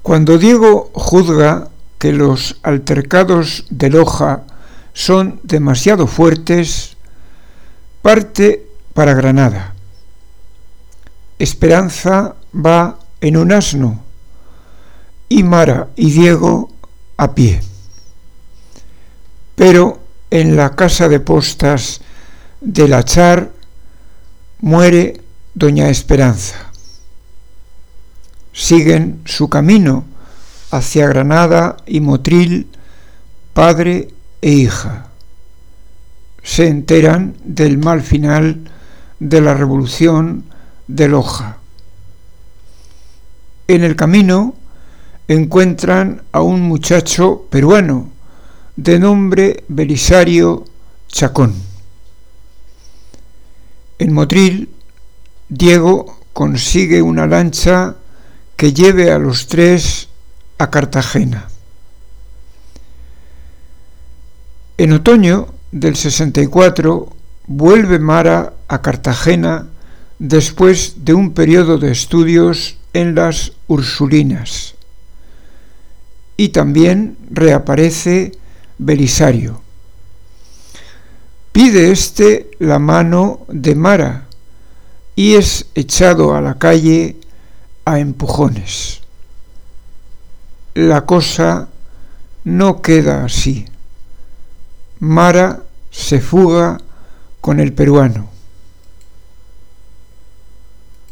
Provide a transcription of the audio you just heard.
Cuando Diego juzga que los altercados de Loja son demasiado fuertes, parte para Granada. Esperanza va en un asno y Mara y Diego a pie. Pero en la casa de postas de la Char muere doña Esperanza. Siguen su camino hacia Granada y Motril, padre e hija. Se enteran del mal final de la revolución de Loja. En el camino encuentran a un muchacho peruano de nombre Belisario Chacón. En Motril, Diego consigue una lancha que lleve a los tres a Cartagena. En otoño del 64 vuelve Mara a Cartagena después de un periodo de estudios en las Ursulinas. Y también reaparece Belisario. Pide éste la mano de Mara y es echado a la calle a empujones. La cosa no queda así. Mara se fuga con el peruano.